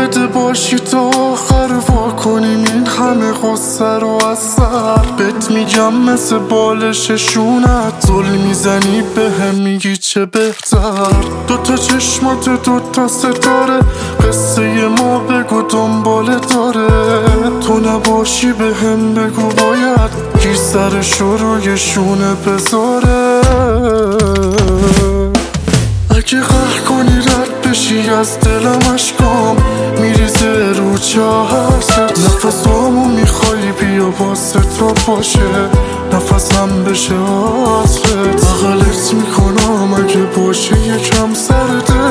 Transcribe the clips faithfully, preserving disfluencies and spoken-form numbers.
بده باشی تا آخر وا کنیم این همه غصه رو از سر. بهت میگم مثل بالش شونت زل میزنی به هم میگی چه بهتر. دوتا چشمات دوتا ستاره قصه ما بگو دنبال داره. تو نباشی به هم بگو باید گیر سرش روی شونه بذاره. اگه قهر کنی رد بشی از دلم اشکام میریزه رو چهست. نفسامو میخوای بیا واسه تو باشه نفسم بشه عطرت. بغلت میکنم اگه باشه یکم سرده.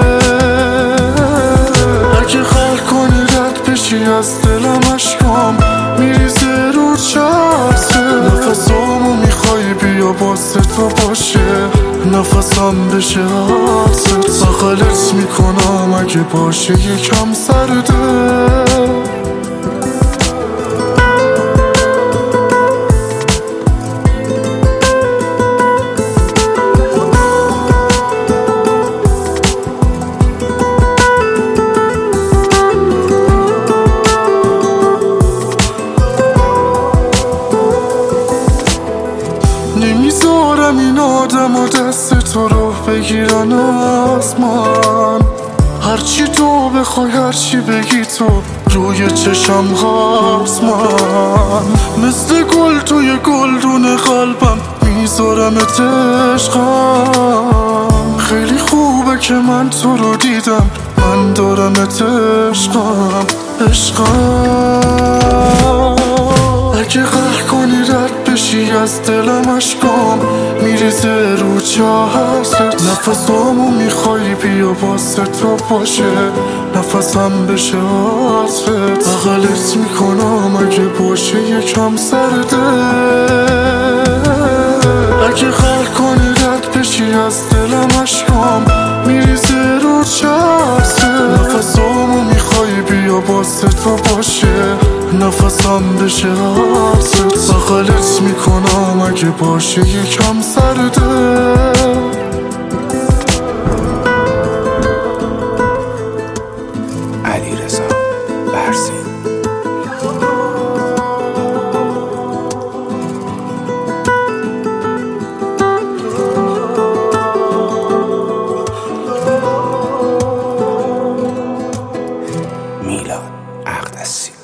اگه قهر کنی رد بشی از دلم اشکام میریزه رو چهست. نفسامو میخوای بیا واسه تو باشه نفسم بشه عطرت. بغلت میکنم اگه باشه یکم سرده. نمیذارم این آدم و دست تو رو بگیرن از من. هرچی تو بخوای هرچی بگی تو روی چشم هست. من مثل گل توی گلدون قلبم میذارمت عشقم. خیلی خوبه که من تو رو دیدم من دارمت عشقم عشقم. اگه قهر کنی رد بشی از دلم اشکام میریزه رو چهست. نفسامو میخوای بیا واسه تو باشه نفسم بشه عطرت. بغلت میکنم اگه باشه یکم سرده. اگه قهر کنی رد بشی از دلم اشکام میریزه رو چهست. نفسامو میخوای بیا واسه تو باشه نفسم بشه عطرت. بغلت میکنم اگه باشه یکم سرده. علیرضا برزین. میلاد اقدسی.